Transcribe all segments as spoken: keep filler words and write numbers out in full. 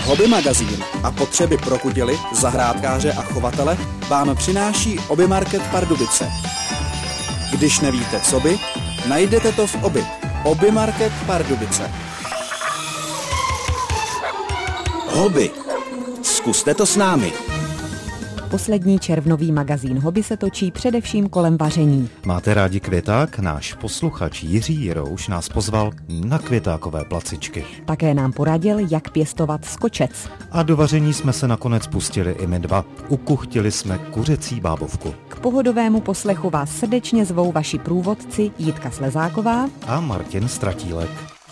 Hobby magazín a potřeby pro kudily, zahrádkáře a chovatele vám přináší Hobby Market Pardubice. Když nevíte co by, najdete to v Hobby. Hobby Market Pardubice. Hobby. Zkuste to s námi. Poslední červnový magazín Hobby se točí především kolem vaření. Máte rádi květák? Náš posluchač Jiří Jirouš nás pozval na květákové placičky. Také nám poradil, jak pěstovat skočec. A do vaření jsme se nakonec pustili i my dva. Ukuchtili jsme kuřecí bábovku. K pohodovému poslechu vás srdečně zvou vaši průvodci Jitka Slezáková a Martin Stratílek.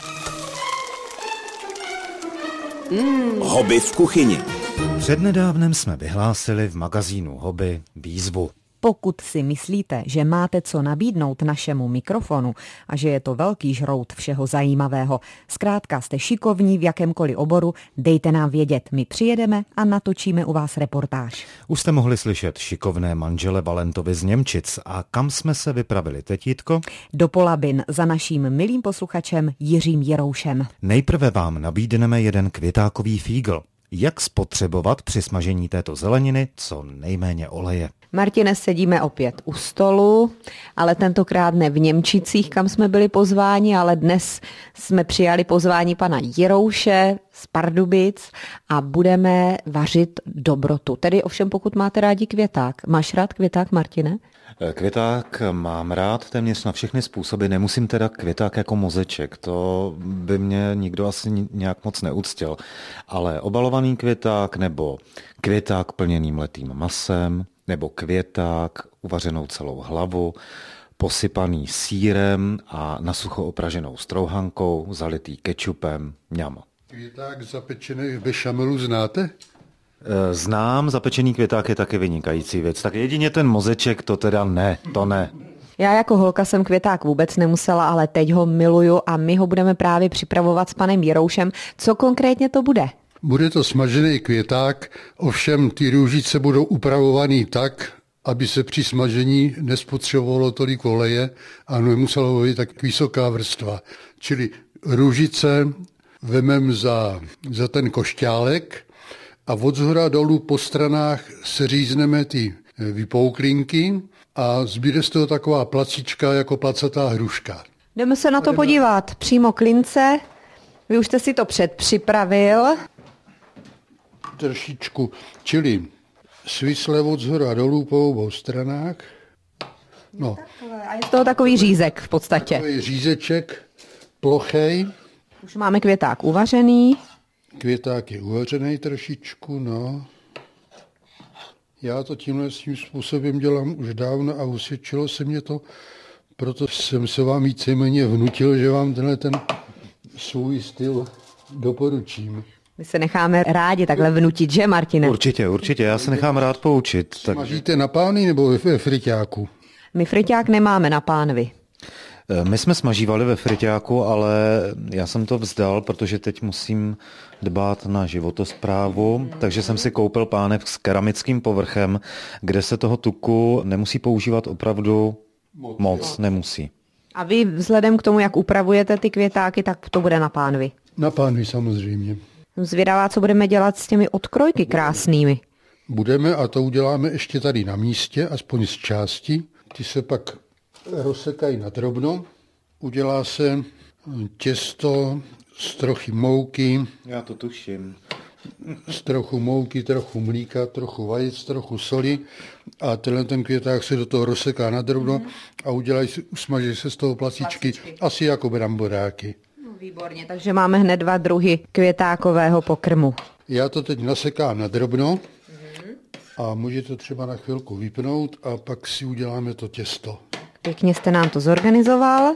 Mm. Hobby v kuchyni. Přednedávnem jsme vyhlásili v magazínu Hobby výzvu. Pokud si myslíte, že máte co nabídnout našemu mikrofonu a že je to velký žrout všeho zajímavého, zkrátka jste šikovní v jakémkoliv oboru, dejte nám vědět, my přijedeme a natočíme u vás reportáž. Už jste mohli slyšet šikovné manžele Valentovi z Němčic. A kam jsme se vypravili teď, Jitko? Do Polabin za naším milým posluchačem Jiřím Jiroušem. Nejprve vám nabídneme jeden květákový fígl. Jak spotřebovat při smažení této zeleniny co nejméně oleje. Martine, sedíme opět u stolu, ale tentokrát ne v Němčicích, kam jsme byli pozváni, ale dnes jsme přijali pozvání pana Jirouše z Pardubic a budeme vařit dobrotu. Tedy ovšem pokud máte rádi květák. Máš rád květák, Martine? Květák mám rád téměř na všechny způsoby, nemusím teda květák jako mozeček, to by mě nikdo asi nějak moc neuctil, ale obalovaný květák nebo květák plněný mletým masem nebo květák uvařenou celou hlavu, posypaný sýrem a nasucho opraženou strouhankou, zalitý kečupem, mňam. Květák zapečený v bešamelu znáte? Znám, zapečený květák je taky vynikající věc, tak jedině ten mozeček to teda ne, to ne. Já jako holka jsem květák vůbec nemusela, ale teď ho miluju a my ho budeme právě připravovat s panem Jiroušem. Co konkrétně to bude? Bude to smažený květák, ovšem ty růžice budou upravovaný tak, aby se při smažení nespotřebovalo tolik oleje a nemuselo být tak vysoká vrstva. Čili růžice vemem za, za ten košťálek a od zhora dolů po stranách seřízneme ty vypouklinky a zbyde z toho taková placička jako placatá hruška. Jdeme se na to podívat. Přímo klince. Vy už jste si to předpřipravil. Trošičku, čili svisle od zhora dolů po obou stranách. No. A je z toho takový řízek v podstatě. Takový řízeček, plochej. Už máme květák uvařený. Květák je uvařený trošičku, no. Já to tímhle tím způsobem dělám už dávno a usvědčilo se mě to, proto jsem se vám víceméně vnutil, že vám tenhle ten svůj styl doporučím. My se necháme rádi takhle vnutit, že, Martine? Určitě, určitě, já se nechám rád poučit. Tak... Smažíte na pánvi nebo ve friťáku? My friťák nemáme na pánvi. My jsme smažívali ve friťáku, ale já jsem to vzdal, protože teď musím dbát na životosprávu, takže jsem si koupil pánev s keramickým povrchem, kde se toho tuku nemusí používat opravdu moc, moc nemusí. A vy vzhledem k tomu, jak upravujete ty květáky, tak to bude na pánvi? Na pánvi samozřejmě. Zvědavá, co budeme dělat s těmi odkrojky krásnými. Budeme a to uděláme ještě tady na místě, aspoň z části. Ty se pak rozsekají na drobno. Udělá se těsto z trochy mouky. Já to tuším. Z trochu mouky, trochu mlíka, trochu vajec, trochu soli a tenhle ten květák se do toho rozseká na drobno mm. a udělají, usmaží se z toho placičky, placičky. Asi jako bramboráky. No, výborně, takže máme hned dva druhy květákového pokrmu. Já to teď nasekám na drobno mm. a můžete třeba na chvilku vypnout a pak si uděláme to těsto. Pěkně jste nám to zorganizoval.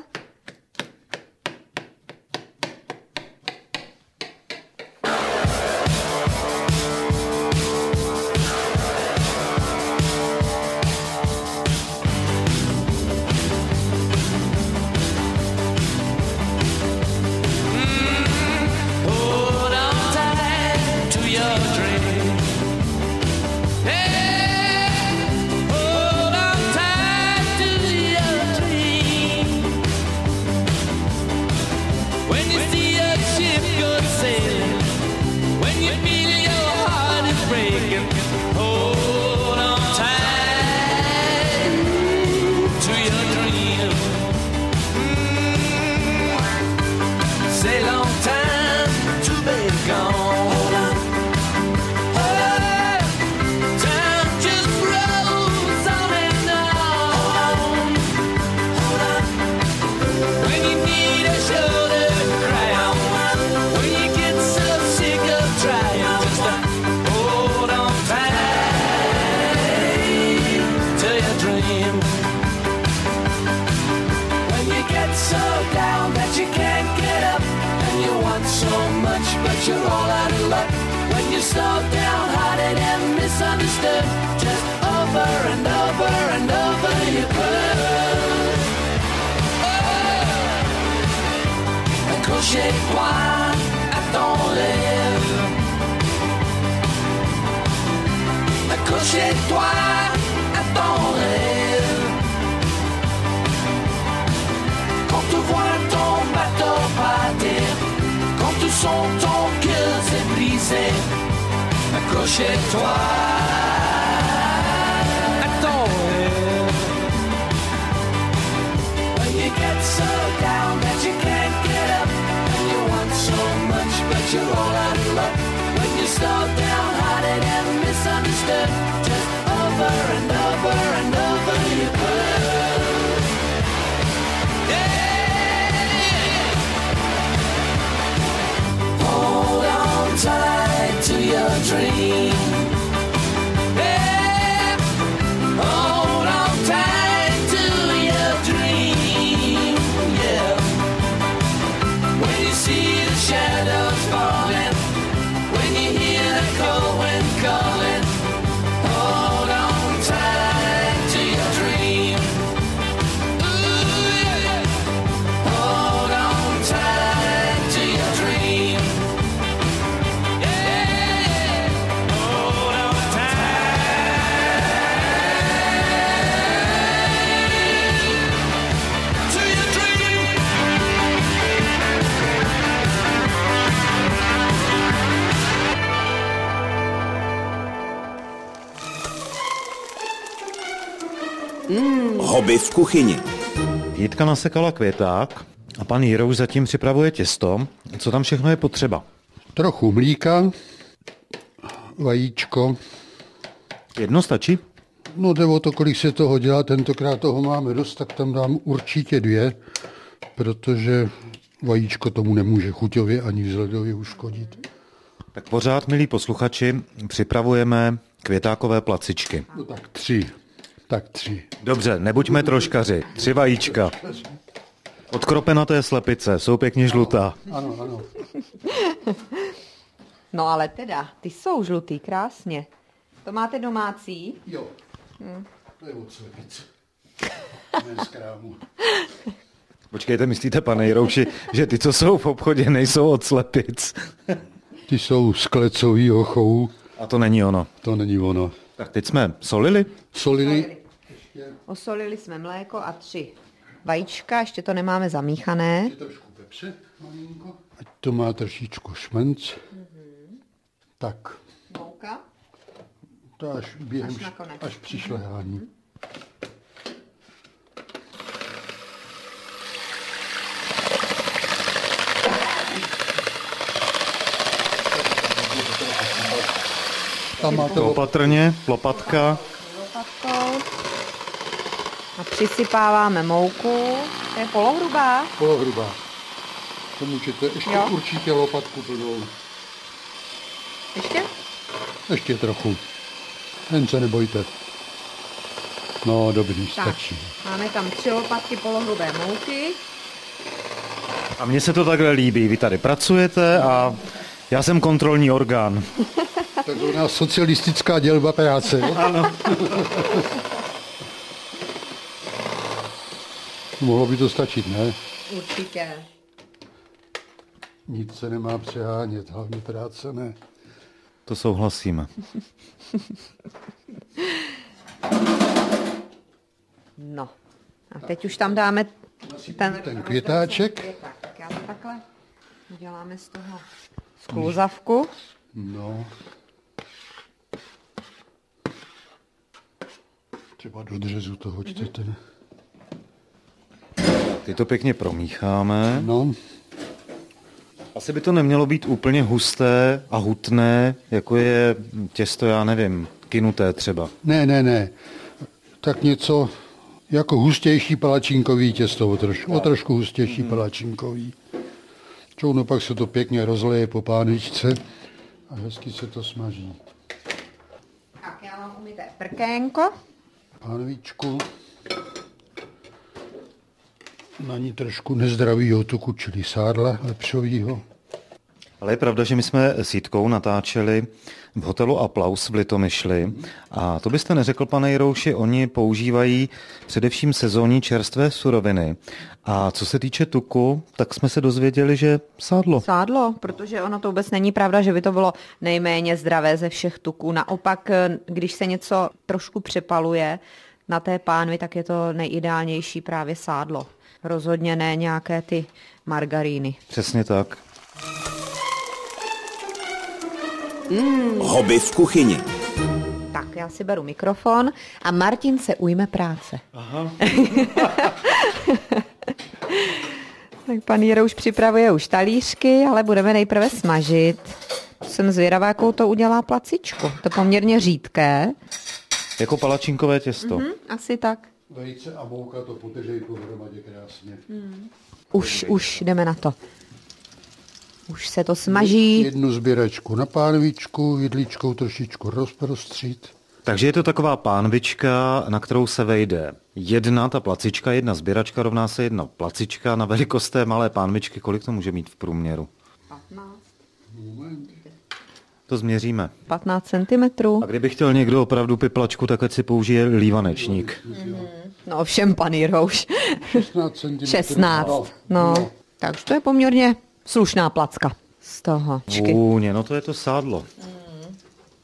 luck when you're so downhearted and misunderstood. Just over and over and over you could. Oh. Accrochez-toi à ton rêve. Accrochez-toi à ton rêve. Quand tu vois ton bateau partir, quand tu sens ton cœur se briser, accrochez-toi à ton rêve. When you get so down that you can't get up, and you want so much but you're all out of luck, when you're so downhearted and misunderstood, just over and over and over you could. Yeah. Hold on tight to your dream. Yeah. Hold on tight to your dream. Yeah. When you see the shadows falling, when you hear the cold wind calling, hold on tight to your dream. Ooh, yeah. Hold on tight to your dream. Yeah. Hold on tight to your dream. Hobby v kuchyni. Jitka nasekala květák a pan Jirouš zatím připravuje těsto. Co tam všechno je potřeba? Trochu mlíka, vajíčko. Jedno stačí? No jde o to, kolik se toho dělá, tentokrát toho máme dost, tak tam dám určitě dvě, protože vajíčko tomu nemůže chuťově ani vzhledově uškodit. Tak pořád, milí posluchači, připravujeme květákové placičky. No tak tři, tak tři. Dobře, nebuďme troškaři. Tři vajíčka. Odkropenaté slepice, jsou pěkně žlutá. Ano, ano. No ale teda, ty jsou žlutý, krásně. To máte domácí? Jo, hmm. To je od slepic. Ne z krámu. Počkejte, myslíte, pane Jirouši, že ty, co jsou v obchodě, nejsou od slepic? Ty jsou z klecovýho chovu. A to není ono. To není ono. Tak teď jsme solili? Solili. Osolili jsme mléko a tři vajíčka, ještě to nemáme zamíchané. Trošku pepře, malinko. Ať to má trošičku šmenc. Mm-hmm. Tak. Mouka? To až během, až, nakonec. až při šlehání. Mm-hmm. Tam máte opatrně, lopatka. Lopatkou. A přisypáváme mouku. To je polohrubá? Polohrubá. To můžete ještě jo. Určitě lopatku plnou. Ještě? Ještě trochu. Jen se nebojte. No, dobrý, tak, stačí. Máme tam tři lopatky polohrubé mouky. A mně se to takhle líbí. Vy tady pracujete a já jsem kontrolní orgán. Tak to u nás socialistická dělba práce. Ano. Mohlo by to stačit, ne? Určitě. Nic se nemá přehánět, hlavně práce ne. To souhlasíme. No. A teď už tam dáme ten, ten květáček. Tak já to takhle uděláme z toho skluzavku. No. Třeba do dřezu to hoďte. Mm-hmm. Ty to pěkně promícháme. No. Asi by to nemělo být úplně husté a hutné, jako je těsto, já nevím, kynuté třeba. Ne, ne, ne. Tak něco jako hustější palačinkový těsto, o, troš, o trošku hustější mm. palačinkový. Čouno pak se to pěkně rozleje po pánvičce a hezky se to smaží. Tak já mám umyté prkénko. Pánvičku. Na ní trošku nezdravýho tuku, čili sádla lepšovýho. Ale je pravda, že my jsme s Jitkou natáčeli v hotelu Aplaus v Litomyšli a to byste neřekl, pane Jirouši, oni používají především sezónní čerstvé suroviny. A co se týče tuku, tak jsme se dozvěděli, že sádlo. Sádlo, protože ono to vůbec není pravda, že by to bylo nejméně zdravé ze všech tuků. Naopak, když se něco trošku přepaluje na té pánvi, tak je to nejideálnější právě sádlo. Rozhodně ne nějaké ty margaríny. Přesně tak. Mm. Hobby v kuchyni. Tak, já si beru mikrofon a Martin se ujme práce. Aha. Tak pan Jirouš připravuje už talířky, ale budeme nejprve smažit. Jsem zvědavá, jakou to udělá placičku. To poměrně řídké. Jako palačinkové těsto. Mm-hmm, asi tak. Vejce a mouka to podržej pohromadě krásně. Mm. Už, už jdeme na to. Už se to smaží. Jednu sběračku na pánvičku, vidličkou trošičku rozprostřít. Takže je to taková pánvička, na kterou se vejde jedna ta placička, jedna sběračka rovná se jedna placička. Na velikost té malé pánvičky, kolik to může mít v průměru? patnáct. To změříme. patnáct centimetrů. A kdyby chtěl někdo opravdu piplačku, tak ať si použije lívanečník. Mm-hmm. No ovšem, pan Jirouš. šestnáct centimetrů. šestnáct. No, no. Takže to je poměrně slušná placka z toho. Vůně, no to je to sádlo. Mm.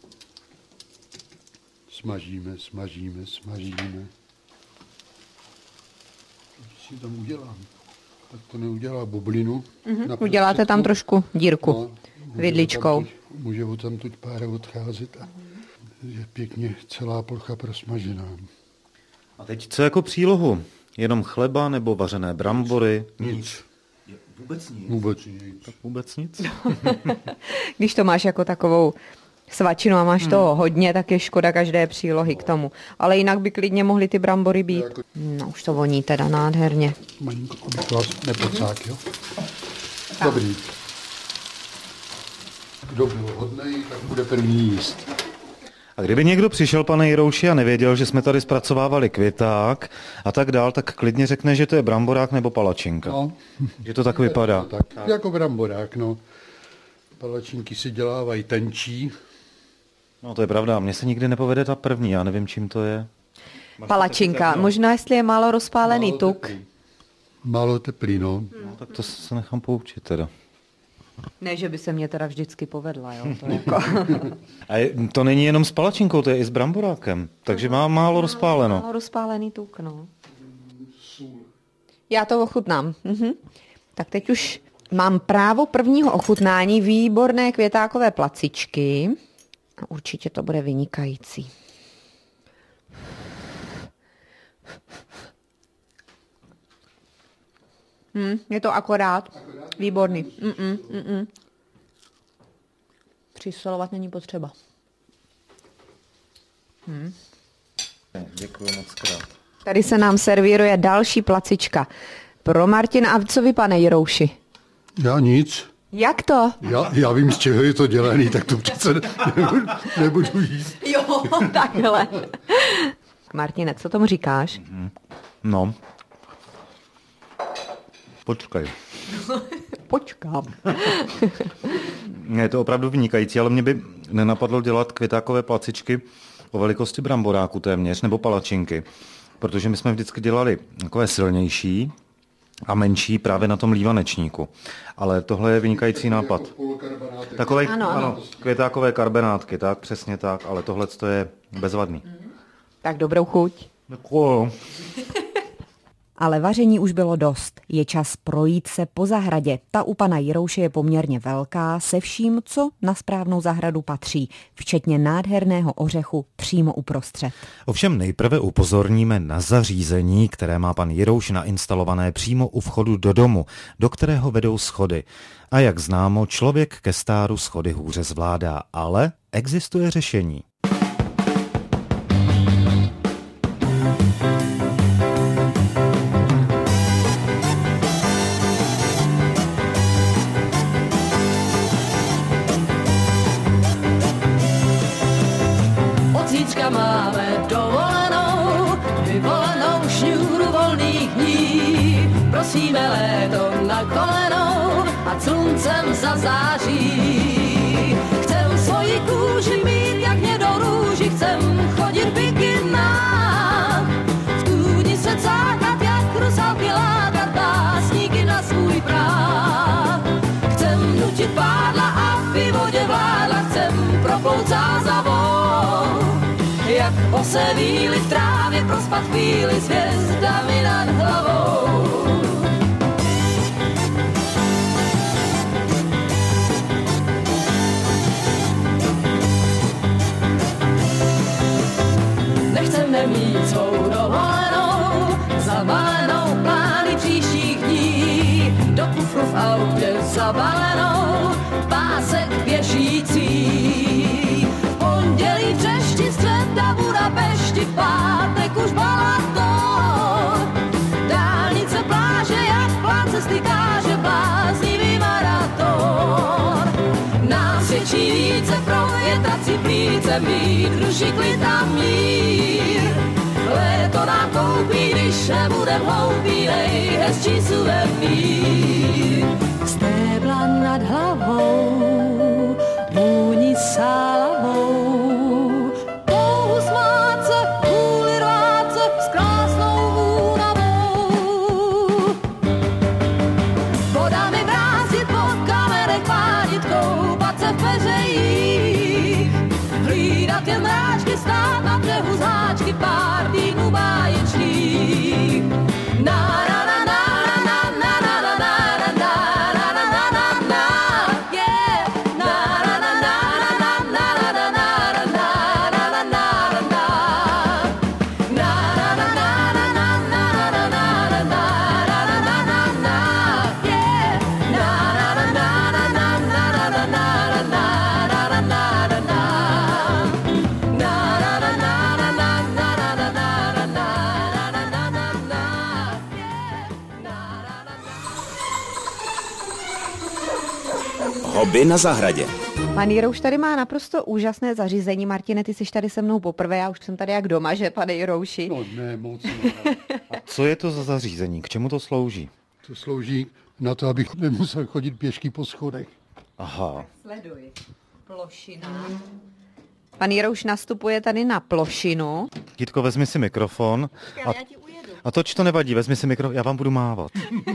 Smažíme, smažíme, smažíme. Co si tam udělám? Tak to neudělá bublinu. Mm-hmm. Uděláte tam trošku dírku no, vidličkou. Může o tam tuď pára odcházet a je pěkně celá plocha prosmažená. A teď co jako přílohu? Jenom chleba nebo vařené brambory? Nic. Vůbec nic? Vůbec nic. Tak vůbec nic? Když to máš jako takovou svačinu a máš hmm. toho hodně, tak je škoda každé přílohy k tomu. Ale jinak by klidně mohly ty brambory být. No už to voní teda nádherně. Malinko, abych vás nepocák, jo? Dobrý. Kdo byl hodnej, tak bude první jíst. A kdyby někdo přišel, pane Jirouši, a nevěděl, že jsme tady zpracovávali květák a tak dál, tak klidně řekne, že to je bramborák nebo palačinka. No. Že to tak vypadá. Tak, tak. Jako bramborák, no. Palačinky si dělávají tenčí. No to je pravda, mně se nikdy nepovede ta první, já nevím, čím to je. Palačinka, možná jestli je málo rozpálený málo tuk. Teplý. Málo teplý, no. Hmm. No tak to se nechám poučit teda. Ne, že by se mě teda vždycky povedla, jo. To, jako. A je, to není jenom s palačinkou, to je i s bramborákem, takže má málo rozpáleno. Málo rozpálený tuk, no. Já to ochutnám. Mhm. Tak teď už mám právo prvního ochutnání výborné květákové placičky. A určitě to bude vynikající. Hmm, je to akorát. Výborný. Mm-mm, mm-mm. Přisolovat není potřeba. Hmm. Děkuji moc krát. Tady se nám servíruje další placička. Pro Martina, a co vy, pane Jirouši? Já nic. Jak to? Já, já vím, z čeho je to dělaný, tak to přece nebudu, nebudu jíst. Jo, takhle. Martine, co tomu říkáš? No. Počkej. Počkám. Je to opravdu vynikající, ale mě by nenapadlo dělat květákové placičky o velikosti bramboráku téměř, nebo palačinky, protože my jsme vždycky dělali takové silnější a menší právě na tom lívanečníku. Ale tohle je vynikající nápad. Takové ano, ano, květákové karbenátky, tak, přesně tak, ale tohle je bezvadný. Tak dobrou chuť. Děkuju. Ale vaření už bylo dost. Je čas projít se po zahradě. Ta u pana Jirouše je poměrně velká, se vším, co na správnou zahradu patří, včetně nádherného ořechu přímo uprostřed. Ovšem nejprve upozorníme na zařízení, které má pan Jirouš nainstalované přímo u vchodu do domu, do kterého vedou schody. A jak známo, člověk ke stáru schody hůře zvládá, ale existuje řešení. Máme dovolenou, vyvolenou šňůru volných dní. Prosíme léto na kolenou a sluncem zazáří. Chcem svoji kůži mít jak hnědou růži, chcem chodit bikinách, v tůni se cákat jak rusalky, lákat básníky na svůj práh. Chcem nutit pádla, aby vodě vládla, chcem proplout zázavou, jak ose víly v trávě prospat chvíli s hvězdami nad hlavou. Nechceme mít svou dovolenou, zavalenou plány příštích dní, do kufru v autě zabalenou, pásek běžící. V pondělí Třešti, středa Budapešti, v pátek už Balaton. Dálnice, pláže, jak plán cesty káže, bláznivý maraton. Nás větší více, provětrat si plíce, mít duši klid a mír. Léto nám koupí, když nebudem hloupí, nejhezčí suvenýr. Stébla nad hlavou, vůni sálavou, touhu smát se, vůli rvát se s krásnou únavou. Voda mi brázit, po kamenech pádit, koupat se v peřejích, hlídat jen mráčky, stát na břehu z háčky, pár týdnů báječných. Na, na, na, na, na, na, na, na, na, na, na, na, na, na, na, yeah. Na, na, na, na, na, na, na, na, na, na, na, na, na, na. Na, na, na, na, na, na, na, na, na, na, na, na, na, na, yeah. Na, na, na, na, na, na, na, na, na, na, na, na, na, na, na. Hobby na zahradě. Pan Jirouš tady má naprosto úžasné zařízení. Martine, ty jsi tady se mnou poprvé, já už jsem tady jak doma, že, pane Jirouši? No ne, moc ne. A co je to za zařízení? K čemu to slouží? To slouží na to, abych nemusel chodit pěšky po schodech. Aha. Sleduj. Plošina. Pan Jirouš nastupuje tady na plošinu. Kytko, vezmi si mikrofon. A, Já ti ujedu. a toč to nevadí, vezmi si mikrofon, já vám budu mávat.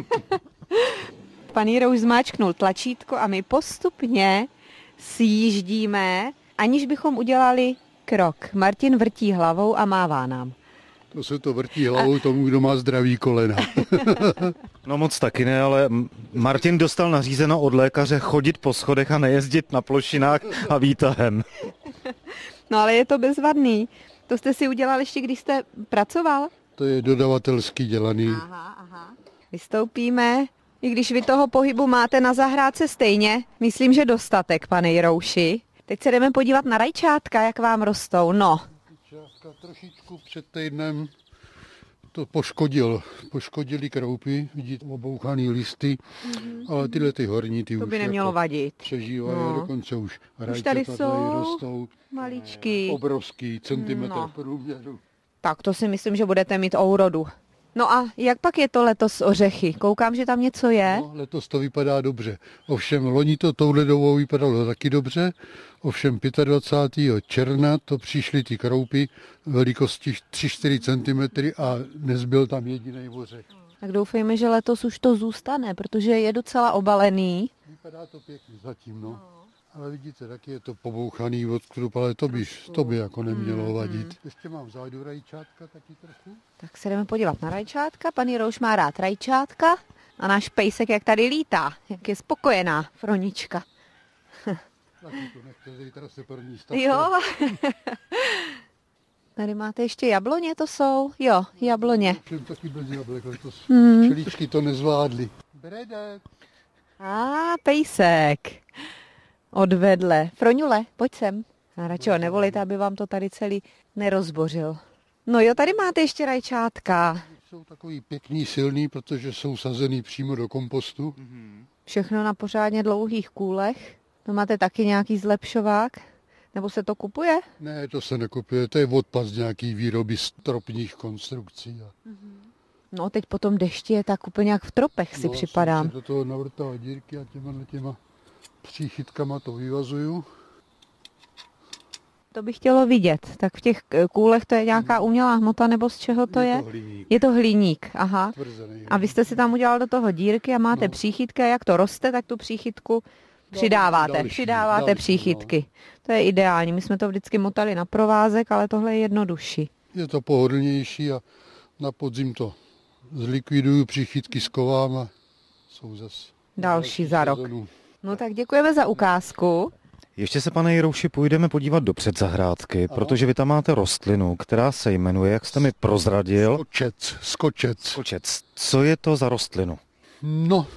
Pan Jirouš zmáčknul tlačítko a my postupně sjíždíme, aniž bychom udělali krok. Martin vrtí hlavou a mává nám. To se to vrtí hlavou tomu, kdo má zdravý kolena. No moc taky ne, ale Martin dostal nařízeno od lékaře chodit po schodech a nejezdit na plošinách a výtahem. No ale je to bezvadný. To jste si udělal ještě, když jste pracoval? To je dodavatelsky dělaný. Aha, aha. Vystoupíme, i když vy toho pohybu máte na zahrádce stejně. Myslím, že dostatek, pane Jirouši. Teď se jdeme podívat na rajčátka, jak vám rostou. No. Částka trošičku před týdnem to poškodil. Poškodili kroupy, vidíte, obouchaný listy, mm-hmm. ale tyhle ty horní, ty To už by nemělo jako vadit. přežívají, No. dokonce už Už tady rajčata jsou rostou. maličký. Obrovský, centimetr No. průměru. Tak to si myslím, že budete mít ourodu. No a jak pak je to letos s ořechy? Koukám, že tam něco je. No, letos to vypadá dobře. Ovšem loni to touhle dobou vypadalo taky dobře. Ovšem dvacátého pátého června to přišly ty kroupy velikosti tři čtyři centimetry a nezbyl tam jediný ořech. Tak doufejme, že letos už to zůstane, protože je docela obalený. Vypadá to pěkně zatím, no. Ale vidíte, taky je to pobouchaný od krup, ale to by, to by jako nemělo vadit. Ještě mám vzadu rajčátka taky trochu. Tak se jdeme podívat na rajčátka. Pan Jirouš má rád rajčátka. A náš pejsek, jak tady lítá, jak je spokojená Fronička. Taky to nechce, zítra se první stavte. Jo. Tady máte ještě jabloně, to jsou? Jo, jabloně. Všem taky bez jablek letos. Hmm. Čelíčky to nezvládly. Brede. A pejsek. Odvedle. Froňule, pojď sem. A radši ho nevolejte, aby vám to tady celý nerozbořil. No jo, tady máte ještě rajčátka. Jsou takový pěkný, silný, protože jsou sazený přímo do kompostu. Všechno na pořádně dlouhých kůlech. No máte taky nějaký zlepšovák? Nebo se to kupuje? Ne, to se nekupuje, to je odpad z nějaký výroby stropních konstrukcí. No teď po tom dešti je tak úplně jak v tropech si no, připadám. Do toho navrtala dírky a těma, těma příchytkama to vyvazuju. To bych chtělo vidět. Tak v těch kůlech to je nějaká umělá hmota, nebo z čeho to je? Je to hliník. Je to hliník, aha. Tvrzený. A vy jste si tam udělal do toho dírky a máte No. příchytky a jak to roste, tak tu příchytku přidáváte. další, přidáváte další, příchytky. To je ideální. My jsme to vždycky motali na provázek, ale tohle je jednodušší. Je to pohodlnější a na podzim to zlikviduju, příchytky skovám a jsou zase Další za rok. sezonu. No tak děkujeme za ukázku. Ještě se, pane Jirouši, půjdeme podívat do předzahrádky, protože vy tam máte rostlinu, která se jmenuje, jak jste mi prozradil, Skočec, skočec. skočec. Co je to za rostlinu? No,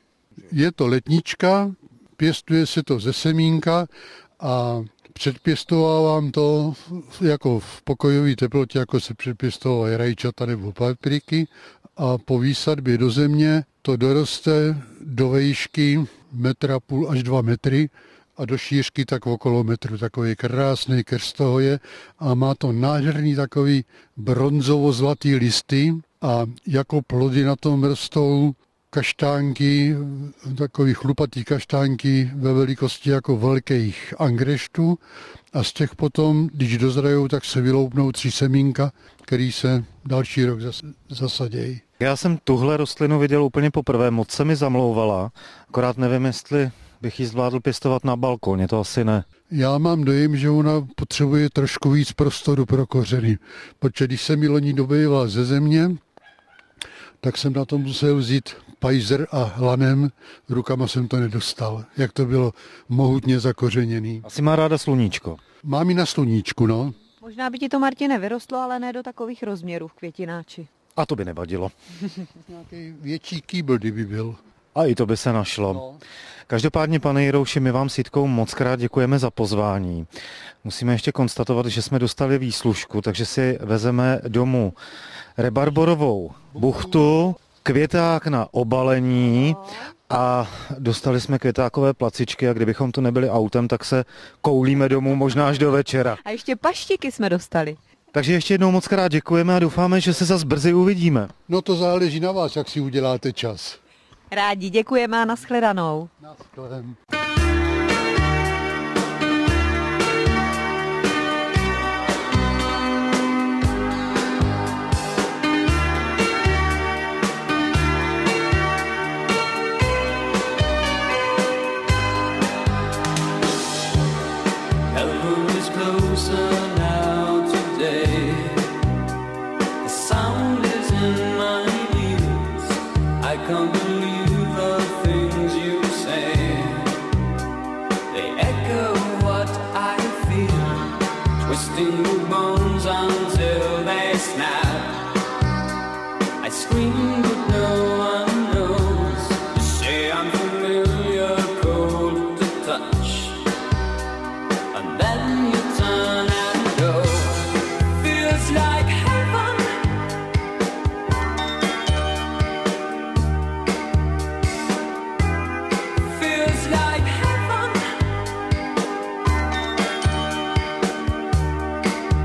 je to letnička, pěstuje se to ze semínka a předpěstovávám to jako v pokojové teplotě, jako se předpěstovávají rajčata nebo papriky a po výsadbě do země to doroste do výšky metra půl až dva metry a do šířky tak okolo metru. Takový krásný krst toho je a má to nádherný takový bronzovo-zlatý listy a jako plody na tom rostou kaštánky, takový chlupatý kaštánky ve velikosti jako velkých angreštů a z těch potom, když dozrajou, tak se vyloupnou tři semínka, který se další rok zas, zasadějí. Já jsem tuhle rostlinu viděl úplně poprvé, moc se mi zamlouvala, akorát nevím, jestli bych ji zvládl pěstovat na balkoně, to asi ne. Já mám dojem, že ona potřebuje trošku víc prostoru pro kořeny, protože když jsem ji loni dobýval ze země, tak jsem na to musel vzít pajzer a lanem, rukama jsem to nedostal, jak to bylo mohutně zakořeněný. Asi má ráda sluníčko. Mám ji na sluníčku, no. Možná by ti to, Martine, vyrostlo, ale ne do takových rozměrů v květináči. A to by nevadilo. Nějaký větší kýbl, kdyby byl. A i to by se našlo. No. Každopádně, pane Jirouši, my vám s Jitkou moc krát děkujeme za pozvání. Musíme ještě konstatovat, že jsme dostali výslužku, takže si vezeme domů rebarborovou buchtu, květák na obalení a dostali jsme květákové placičky a kdybychom to nebyli autem, tak se koulíme domů možná až do večera. A ještě paštiky jsme dostali. Takže ještě jednou moc krát děkujeme a doufáme, že se zas brzy uvidíme. No to záleží na vás, jak si uděláte čas. Rádi děkujeme a nashledanou. Naschledem. Heaven is closer now today. The sound is in my ears. I can't believe the things you say. They echo what I feel, twisting the bones until they snap. I scream but no one knows. You say I'm familiar, cold to touch. And then you turn and go. Feels like heaven. Feels like heaven.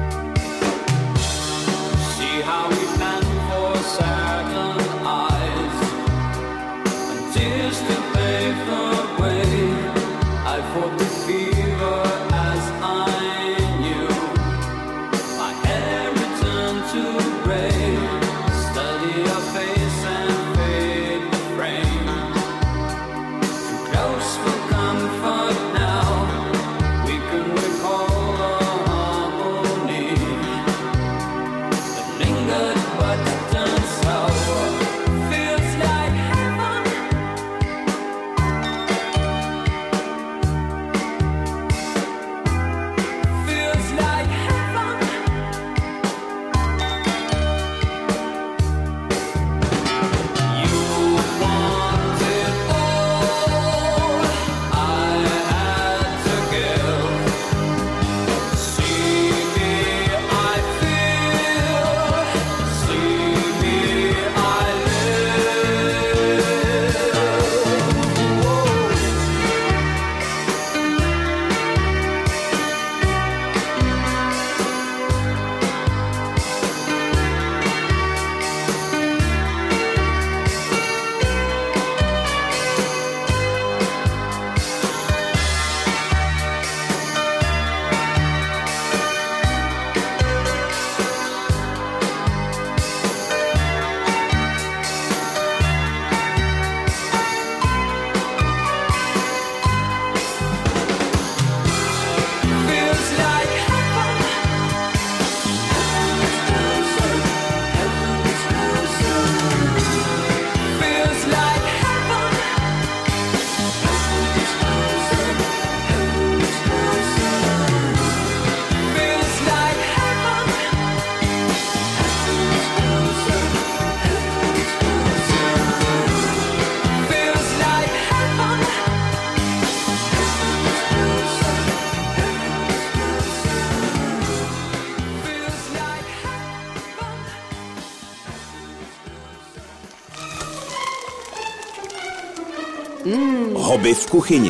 Mm, hobby v kuchyni.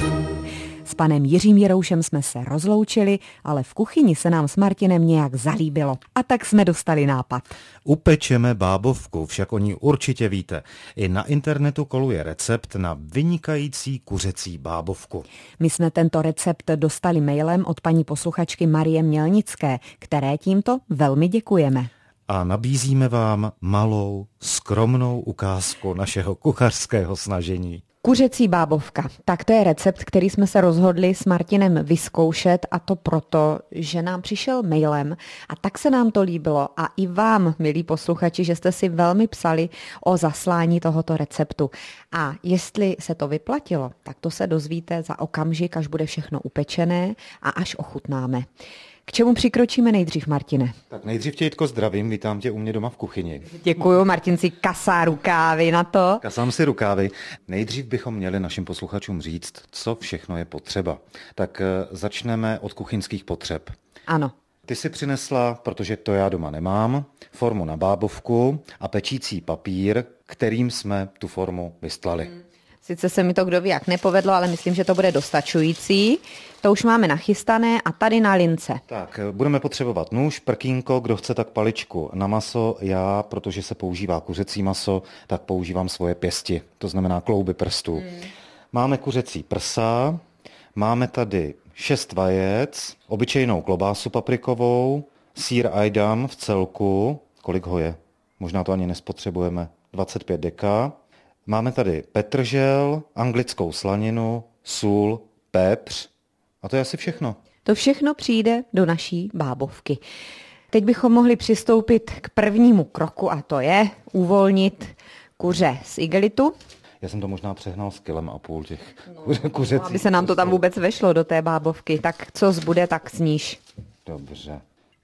S panem Jiřím Jiroušem jsme se rozloučili, ale v kuchyni se nám s Martinem nějak zalíbilo. A tak jsme dostali nápad. Upečeme bábovku, však o ní určitě víte. I na internetu koluje recept na vynikající kuřecí bábovku. My jsme tento recept dostali mailem od paní posluchačky Marie Mělnické, které tímto velmi děkujeme. A nabízíme vám malou, skromnou ukázku našeho kuchařského snažení. Kuřecí bábovka. Tak to je recept, který jsme se rozhodli s Martinem vyzkoušet, a to proto, že nám přišel mailem a tak se nám to líbilo a i vám, milí posluchači, že jste si velmi psali o zaslání tohoto receptu. A jestli se to vyplatilo, tak to se dozvíte za okamžik, až bude všechno upečené a až ochutnáme. K čemu přikročíme nejdřív, Martine? Tak nejdřív tě, Jitko, zdravím, vítám tě u mě doma v kuchyni. Děkuju, Martin si kasá rukávy na to. Kasám si rukávy. Nejdřív bychom měli našim posluchačům říct, co všechno je potřeba. Tak začneme od kuchyňských potřeb. Ano. Ty si přinesla, protože to já doma nemám, formu na bábovku a pečící papír, kterým jsme tu formu vystlali. Hmm. Sice se mi to kdo ví jak nepovedlo, ale myslím, že to bude dostačující. To už máme nachystané a tady na lince. Tak, budeme potřebovat nůž, prkínko, kdo chce tak paličku na maso. Já, protože se používá kuřecí maso, tak používám svoje pěsti, to znamená klouby prstů. Hmm. Máme kuřecí prsa, máme tady šest vajec, obyčejnou klobásu paprikovou, sýr Ajdam v celku, kolik ho je? Možná to ani nespotřebujeme, dvacet pět deka. Máme tady petržel, anglickou slaninu, sůl, pepř a to je asi všechno. To všechno přijde do naší bábovky. Teď bychom mohli přistoupit k prvnímu kroku a to je uvolnit kuře z igelitu. Já jsem to možná přehnal s kilem a půl těch no, kuřecích. Aby se nám to tam vůbec vešlo do té bábovky, tak co zbude, tak sníž. Dobře.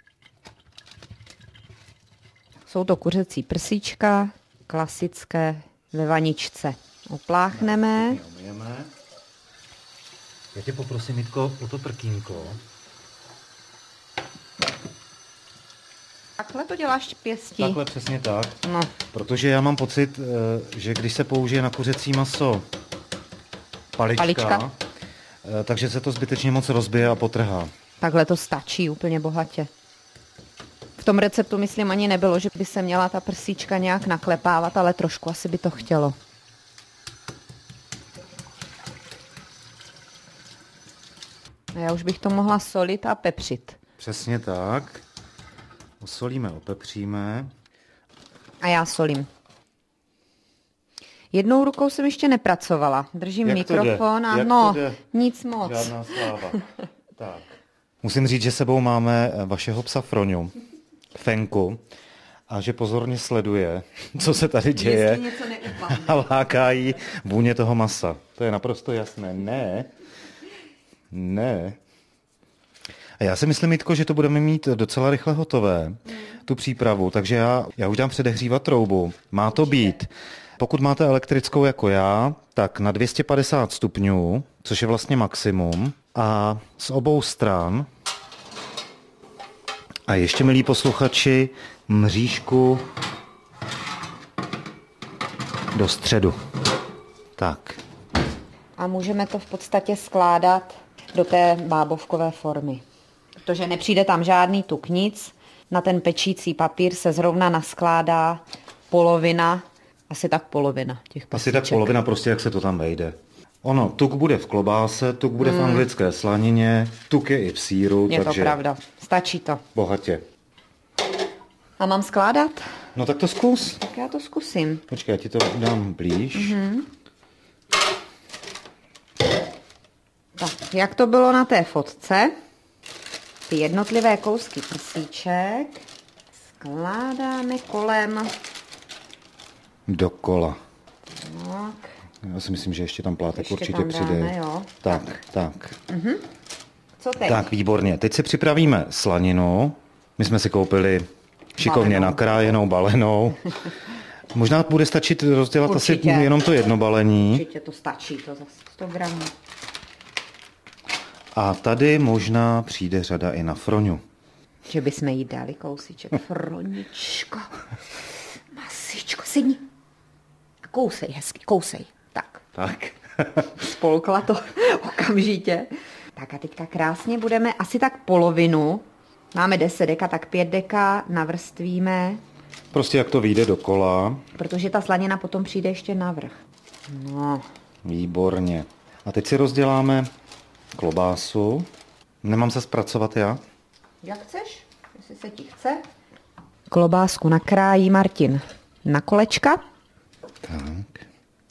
Jsou to kuřecí prsíčka, klasické, ve vaničce. Opláchneme. Já tě poprosím, Jitko, o to prkínko. Takhle to děláš pěstí? Takhle přesně tak. No. Protože já mám pocit, že když se použije na kuřecí maso palička, palička. takže se to zbytečně moc rozbije a potrhá. Takhle to stačí úplně bohatě. V tom receptu, myslím, ani nebylo, že by se měla ta prsíčka nějak naklepávat, ale trošku asi by to chtělo. A já už bych to mohla solit a pepřit. Přesně tak. Osolíme, opepříme. A já solím. Jednou rukou jsem ještě nepracovala. Držím Jak mikrofon a Jak no, nic moc. Žádná sláva. Tak. Musím říct, že sebou máme vašeho psa Froňu, Fenku, a že pozorně sleduje, co se tady děje a láká jí vůně toho masa. To je naprosto jasné. Ne, ne. A já si myslím, Jitko, že to budeme mít docela rychle hotové, hmm. tu přípravu, takže já, já už dám předehřívat troubu. Má to být, pokud máte elektrickou jako já, tak na dvě stě padesát stupňů, což je vlastně maximum, a z obou stran. A ještě, milí posluchači, mřížku do středu. Tak. A můžeme to v podstatě skládat do té bábovkové formy. Protože nepřijde tam žádný tuk, nic. Na ten pečící papír se zrovna naskládá polovina, asi tak polovina těch prsíček. Asi tak polovina, prostě jak se to tam vejde. Ono, tuk bude v klobáse, tuk bude mm. v anglické slanině, tuk je i v sýru. Je takže to pravda, stačí to. Bohatě. A mám skládat? No tak to zkus. Tak já to zkusím. Počkej, já ti to dám blíž. Mm-hmm. Tak, jak to bylo na té fotce, ty jednotlivé kousky prsíček skládáme kolem. Dokola. Tak. Já si myslím, že ještě tam plátek ještě určitě tam přijde. dáme, jo. Tak, tak. tak. Mhm. Co teď? Tak, výborně. Teď si připravíme slaninu. My jsme si koupili šikovně balenou. nakrájenou, balenou. Možná bude stačit rozdělat určitě. Asi jenom to jedno balení. Určitě to stačí, to za sto gramů. A tady možná přijde řada i na Froňu. Že bychom jí dali kousíček. Froničko, masičko, sedni. A kousej hezky, kousej. Tak. Tak. Spolkla to okamžitě. Tak a teďka krásně budeme asi tak polovinu. Máme deset deka, tak pět deka navrstvíme. Prostě jak to vyjde dokola. Protože ta slanina potom přijde ještě navrch. No. Výborně. A teď si rozděláme klobásu. Nemám se zpracovat já? Jak chceš, jestli se ti chce. Klobásku nakrájí Martin na kolečka. Tak.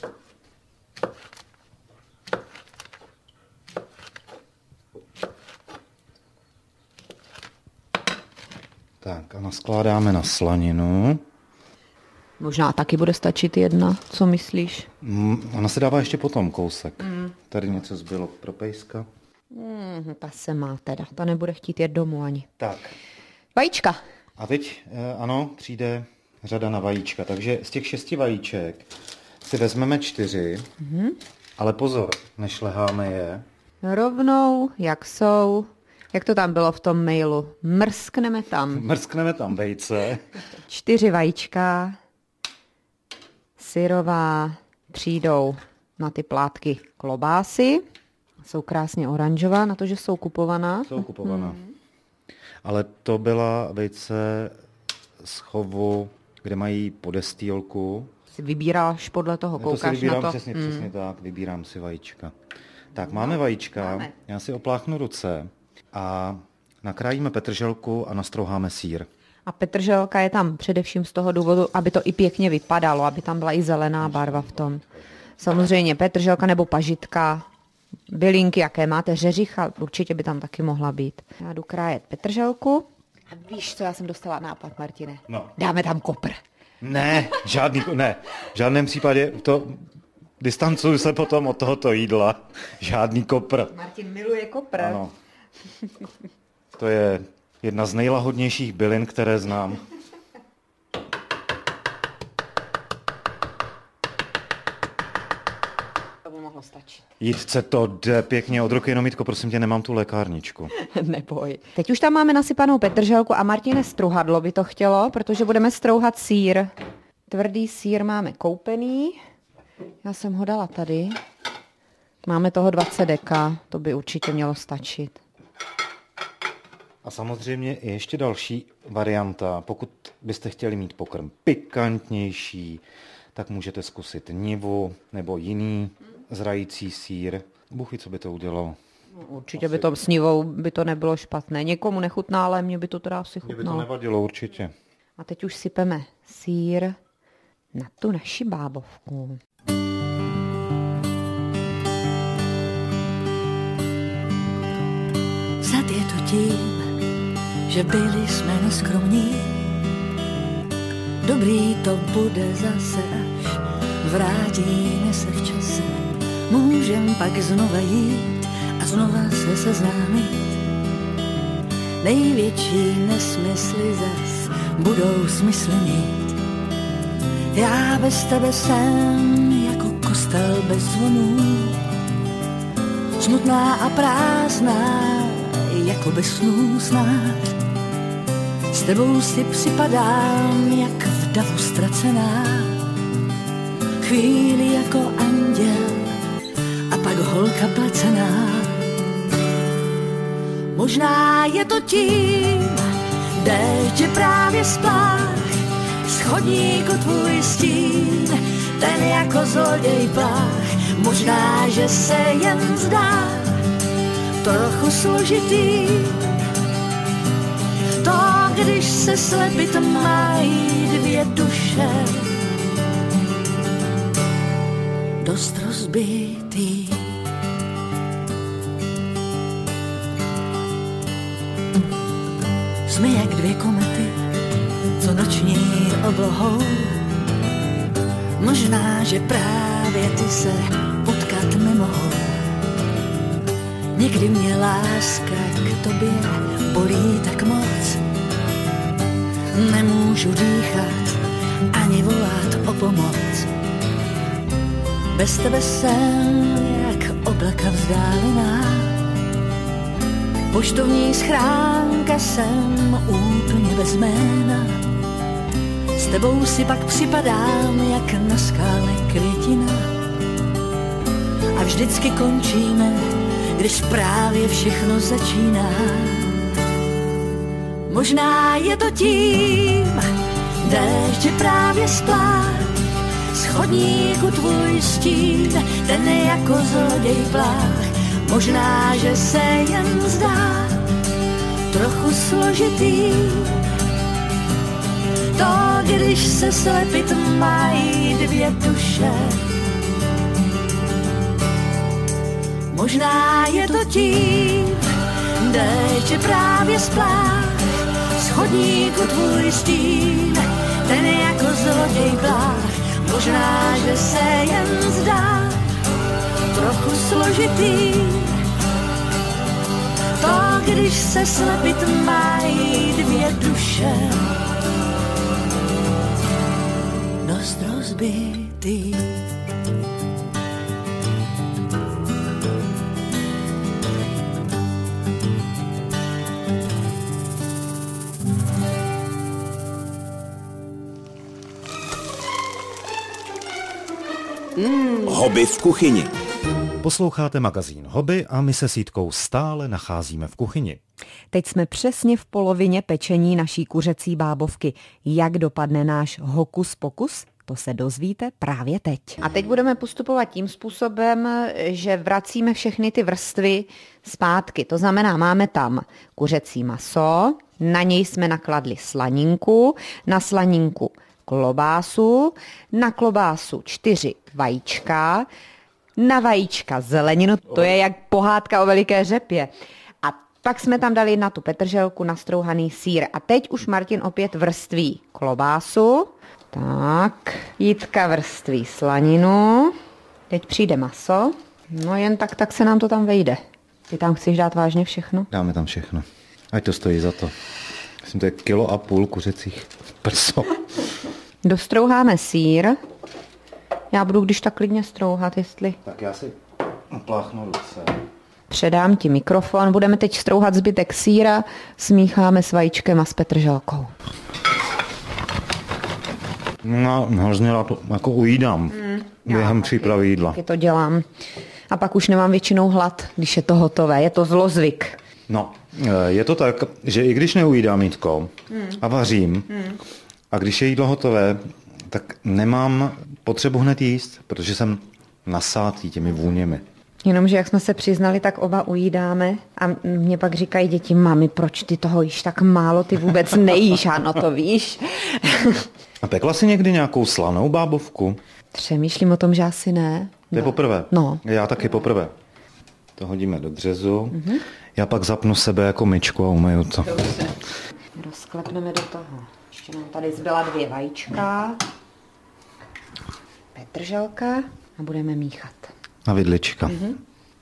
Tak a naskládáme na slaninu. Možná taky bude stačit jedna, co myslíš? Mm, ona se dává ještě potom kousek. Mm. Tady něco zbylo pro pejska. Mm, ta se má teda, ta nebude chtít jet domů ani. Tak. Vajíčka. A teď, ano, přijde řada na vajíčka. Takže z těch šesti vajíček si vezmeme čtyři, mm-hmm. ale pozor, nešleháme je. Rovnou, jak jsou. Jak to tam bylo v tom mailu? Mrskneme tam. Mrskneme tam vejce. Čtyři vajíčka, syrová, přijdou na ty plátky klobásy. Jsou krásně oranžová, na to, že jsou kupovaná. Jsou kupovaná. Hmm. Ale to byla vejce z chovu, kde mají podestýlku. Si vybíráš podle toho, koukáš to si vybírám, na to. Přesně, hmm. přesně tak, vybírám si vajíčka. Tak, máme vajíčka, máme. Já si opláchnu ruce a nakrájíme petrželku a nastrouháme sýr. A petrželka je tam především z toho důvodu, aby to i pěkně vypadalo, aby tam byla i zelená barva v tom. Samozřejmě petrželka nebo pažitka, bylinky, jaké máte, řeřicha, určitě by tam taky mohla být. Já jdu krájet petrželku. A víš, co já jsem dostala nápad, Martine? No. Dáme tam kopr. Ne, žádný, ne, v žádném případě to distancuju se potom od tohoto jídla. Žádný kopr. Martin miluje kopr. Ano. To je jedna z nejlahodnějších bylin, které znám. To by mohlo stačit. Jitce, to jde pěkně od ruky, jenom Jitko, prosím tě, nemám tu lékárničku. Neboj. Teď už tam máme nasypanou petrželku a Martine, struhadlo by to chtělo, protože budeme strouhat sýr. Tvrdý sýr máme koupený. Já jsem ho dala tady. Máme toho dvacet deka, to by určitě mělo stačit. A samozřejmě je ještě další varianta. Pokud byste chtěli mít pokrm pikantnější, tak můžete zkusit nivu nebo jiný zrající sýr. Bůh ví, co by to udělalo. No, určitě asi by to s nivou by to nebylo špatné. Někomu nechutná, ale mě by to teda asi chutnalo. Mě by to nevadilo určitě. A teď už sypeme sýr na tu naši bábovku. Snad je to tím, že byli jsme neskromní. Dobrý to bude zase, až vrátíme se v čase. Můžem pak znova jít a znova se seznámit. Největší nesmysly zas budou smysly mít. Já bez tebe jsem jako kostel bez zvonů, smutná a prázdná, jako bez snů snad. S tebou si připadám, jak v davu ztracená, chvíli jako anděl a pak holka placená. Možná je to tím, déšť je právě splách, z chodníku tvůj stín, ten jako zloděj plách. Možná, že se jen zdá trochu složitý to, když se slepit mají dvě duše dost rozbitý. Jsme jak dvě komety, co noční oblohou. Možná, že právě ty se potkat nemohou. Někdy mě láska k tobě bolí tak moc, nemůžu dýchat ani volat o pomoc. Bez tebe jsem jak oblaka vzdálená, poštovní schránka jsem úplně bez jména. S tebou si pak připadám jak na skále květina, a vždycky končíme, když právě všechno začíná. Možná je to tím, déšť je právě splát, z chodníku tvůj stín, ten je jako zloděj plách. Možná, že se jen zdá trochu složitý, to, když se slepit mají dvě duše. Možná je to tím, déšť je právě splách, z chodníku tvůj stín, ten je jako zloděj plách. Možná, že se jen zdá trochu složitý, to, když se slepit mají dvě duše dost rozbitý. Mm. Hobby v kuchyni. Posloucháte magazín Hobby a my se s Jitkou stále nacházíme v kuchyni. Teď jsme přesně v polovině pečení naší kuřecí bábovky. Jak dopadne náš hokus pokus? To se dozvíte právě teď. A teď budeme postupovat tím způsobem, že vracíme všechny ty vrstvy zpátky. To znamená, máme tam kuřecí maso, na něj jsme nakladli slaninku, na slaninku klobásu, na klobásu čtyři vajíčka, na vajíčka zeleninu, to je jak pohádka o veliké řepě. A pak jsme tam dali na tu petrželku nastrouhaný sýr. A teď už Martin opět vrství klobásu. Tak, Jitka vrství slaninu. Teď přijde maso. No jen tak, tak se nám to tam vejde. Ty tam chceš dát vážně všechno? Dáme tam všechno. Ať to stojí za to. Myslím, to je kilo a půl kuřecích prso. Dostrouháme sýr. Já budu když tak klidně strouhat, jestli... Tak já si napláchnu ruce. Předám ti mikrofon. Budeme teď strouhat zbytek sýra. Smícháme s vajíčkem a s petrželkou. No, hrozně rád to jako ujídám mm, během přípravy jídla. Taky to dělám. A pak už nemám většinou hlad, když je to hotové. Je to zlozvyk. No, je to tak, že i když neujídám Jitko mm. a vařím, mm. a když je jídlo hotové, tak nemám potřebu hned jíst, protože jsem nasátý těmi vůněmi. Jenomže jak jsme se přiznali, tak oba ujídáme a mě pak říkají děti, mami, proč ty toho jíš tak málo, ty vůbec nejíš, ano, to víš. A pekla jsi někdy nějakou slanou bábovku? Přemýšlím o tom, že asi ne. To je no. poprvé? No. Já taky poprvé. To hodíme do dřezu. Mm-hmm. Já pak zapnu sebe jako myčku a umyju to. Dobře. Rozklepneme do toho. Ještě nám tady zbyla dvě vajíčka, petrželka a budeme míchat. A vidlička. Mm-hmm.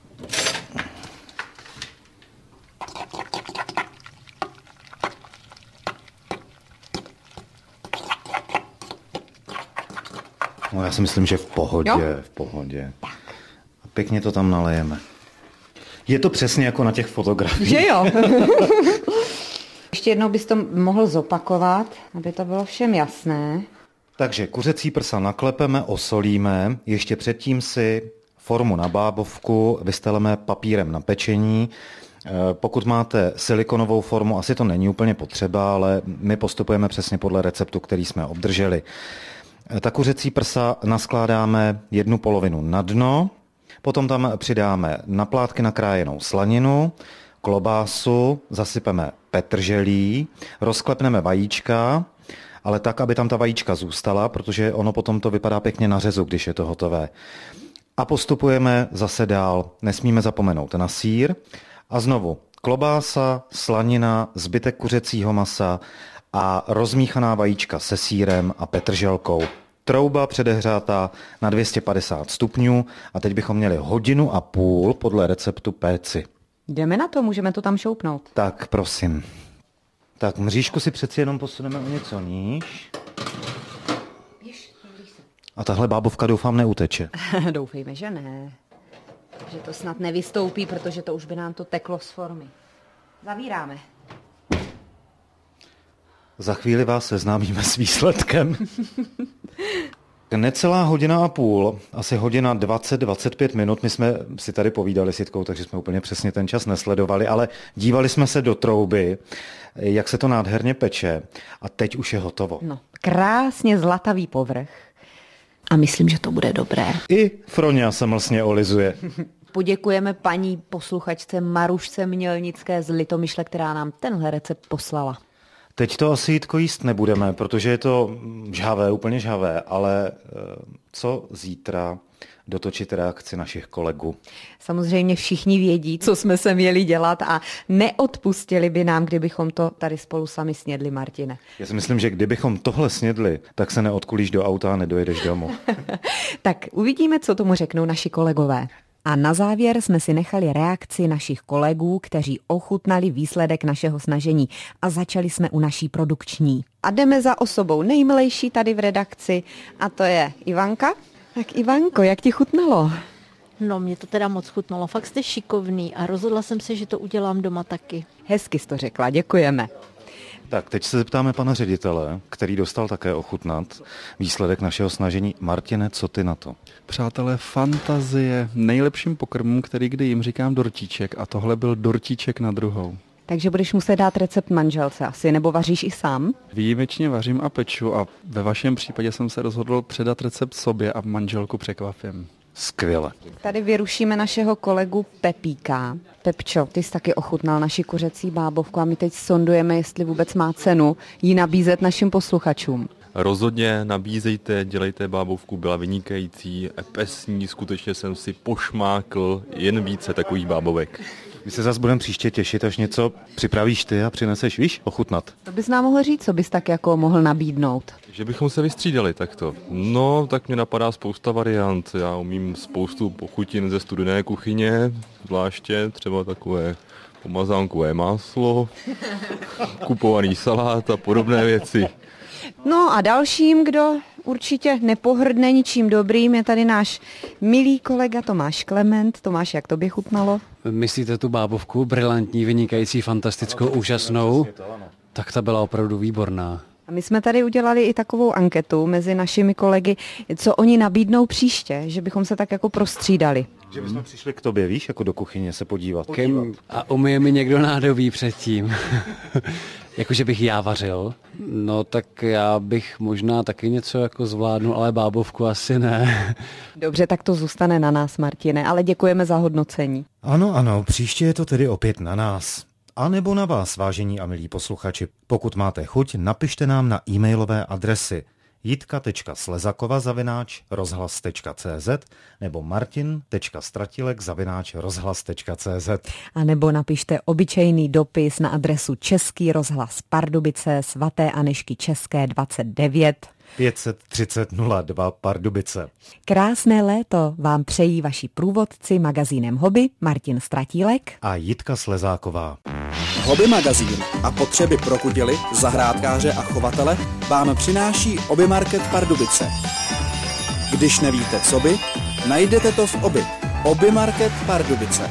No, já si myslím, že v pohodě, jo? v pohodě. A pěkně to tam nalejeme. Je to přesně jako na těch fotografiích. Že jo? Ještě jednou bys to mohl zopakovat, aby to bylo všem jasné. Takže kuřecí prsa naklepeme, osolíme, ještě předtím si formu na bábovku vysteleme papírem na pečení. Pokud máte silikonovou formu, asi to není úplně potřeba, ale my postupujeme přesně podle receptu, který jsme obdrželi. Ta kuřecí prsa naskládáme jednu polovinu na dno, potom tam přidáme na plátky nakrájenou slaninu, klobásu, zasypeme petrželí, rozklepneme vajíčka, ale tak, aby tam ta vajíčka zůstala, protože ono potom to vypadá pěkně na řezu, když je to hotové. A postupujeme zase dál. Nesmíme zapomenout na sýr. A znovu klobása, slanina, zbytek kuřecího masa a rozmíchaná vajíčka se sýrem a petrželkou. Trouba předehřátá na dvě stě padesát stupňů a teď bychom měli hodinu a půl podle receptu péci. Jdeme na to, můžeme to tam šoupnout. Tak, prosím. Tak, mřížku si přeci jenom posuneme o něco níž. A tahle bábovka doufám neuteče. Doufejme, že ne. Že to snad nevystoupí, protože to už by nám to teklo z formy. Zavíráme. Za chvíli vás seznámíme s výsledkem. Necelá hodina a půl, asi hodina dvacet dvacet pět minut, my jsme si tady povídali s Jitkou, takže jsme úplně přesně ten čas nesledovali, ale dívali jsme se do trouby, jak se to nádherně peče a teď už je hotovo. No, krásně zlatavý povrch. A myslím, že to bude dobré. I Froňa se mlsně olizuje. Poděkujeme paní posluchačce Marušce Mělnické z Litomyšle, která nám tenhle recept poslala. Teď to asi, Jitko, jíst nebudeme, protože je to žhavé, úplně žhavé, ale co zítra dotočit reakci našich kolegů? Samozřejmě všichni vědí, co jsme se měli dělat a neodpustili by nám, kdybychom to tady spolu sami snědli, Martine. Já si myslím, že kdybychom tohle snědli, tak se neodkulíš do auta a nedojedeš domů. Tak uvidíme, co tomu řeknou naši kolegové. A na závěr jsme si nechali reakci našich kolegů, kteří ochutnali výsledek našeho snažení a začali jsme u naší produkční. A jdeme za osobou nejmilejší tady v redakci a to je Ivanka. Tak Ivanko, jak ti chutnalo? No, mě to teda moc chutnalo, fakt jste šikovný a rozhodla jsem se, že to udělám doma taky. Hezky jsi to řekla, děkujeme. Tak, teď se zeptáme pana ředitele, který dostal také ochutnat výsledek našeho snažení. Martine, co ty na to? Přátelé, fantazie, nejlepším pokrmem, který kdy jim říkám dortíček a tohle byl dortíček na druhou. Takže budeš muset dát recept manželce asi, nebo vaříš i sám? Výjimečně vařím a peču a ve vašem případě jsem se rozhodl předat recept sobě a manželku překvapím. Skvěle. Tady vyrušíme našeho kolegu Pepíka. Pepčo, ty jsi taky ochutnal naši kuřecí bábovku a my teď sondujeme, jestli vůbec má cenu ji nabízet našim posluchačům. Rozhodně nabízejte, dělejte bábovku, byla vynikající, pesní, skutečně jsem si pošmákl jen více takových bábovek. My se zase budeme příště těšit, až něco připravíš ty a přineseš, víš, ochutnat. To bys nám mohl říct, co bys tak jako mohl nabídnout? Že bychom se vystřídali takto. No, tak mě napadá spousta variant. Já umím spoustu pochutin ze studené kuchyně, zvláště třeba takové pomazánkové máslo, kupovaný salát a podobné věci. No a dalším, kdo určitě nepohrdne ničím dobrým, je tady náš milý kolega Tomáš Klement. Tomáš, jak tobě chutnalo? Myslíte tu bábovku, brilantní, vynikající, fantastickou, úžasnou? Tak ta byla opravdu výborná. A my jsme tady udělali i takovou anketu mezi našimi kolegy, co oni nabídnou příště, že bychom se tak jako prostřídali. Že bychom přišli k tobě, víš, jako do kuchyně se podívat. Kem, a umyje mi někdo nádobí předtím. Jakože bych já vařil. No tak já bych možná taky něco jako zvládnul, ale bábovku asi ne. Dobře, tak to zůstane na nás, Martine, ale děkujeme za hodnocení. Ano, ano, příště je to tedy opět na nás. A nebo na vás, vážení a milí posluchači. Pokud máte chuť, napište nám na e-mailové adresy jitka tečka slezakova zavináč rozhlas tečka cz nebo martin tečka stratilek zavináč rozhlas tečka cz. A nebo napište obyčejný dopis na adresu Český rozhlas Pardubice, svaté Anežky České dvacet devět pět set třicet nula dva Pardubice. Krásné léto vám přejí vaši průvodci magazínem Hobby Martin Stratílek a Jitka Slezáková. Hobby magazín a potřeby pro kudily, zahrádkáře a chovatele vám přináší Obymarket Pardubice. Když nevíte, co by, najdete to v Oby. Obymarket Pardubice.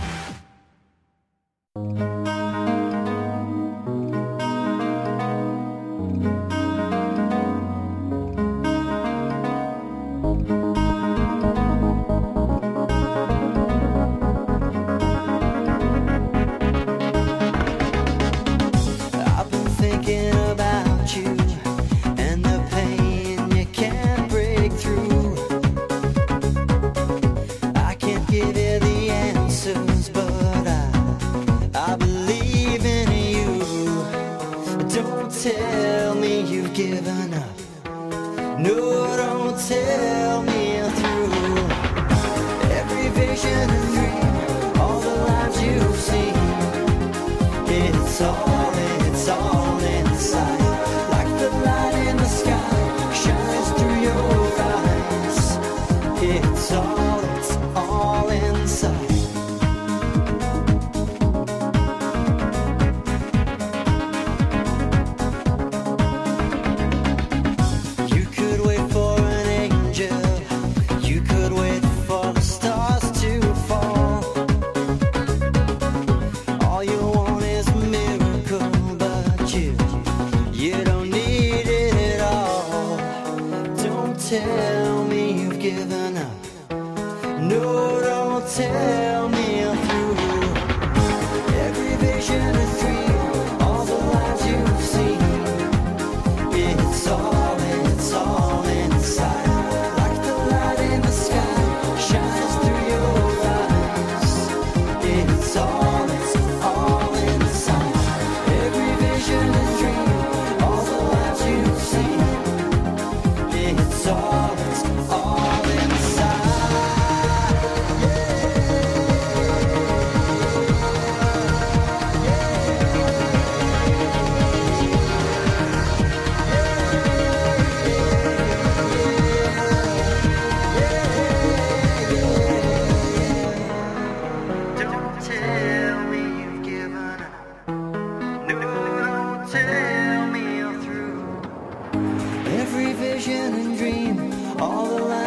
All you want is a miracle, but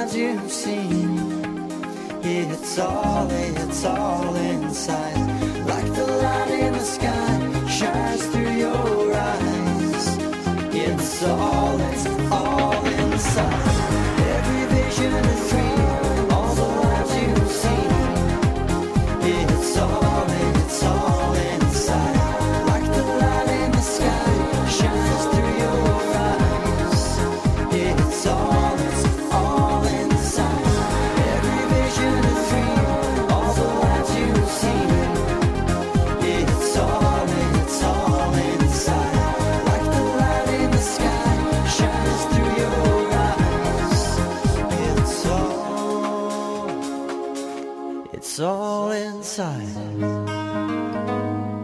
lives you've seen. It's all, it's all inside. Like the light in the sky shines through your eyes. It's all, it's all inside. Every vision is dream, all the lives you've seen. It's all, it's all inside. Like the light in the sky shines through your eyes. It's all, it's all inside. Every vision is dream, all the lives you've seen. It's all, it's all inside. Like the light in the sky shines through your eyes. It's all, it's all inside.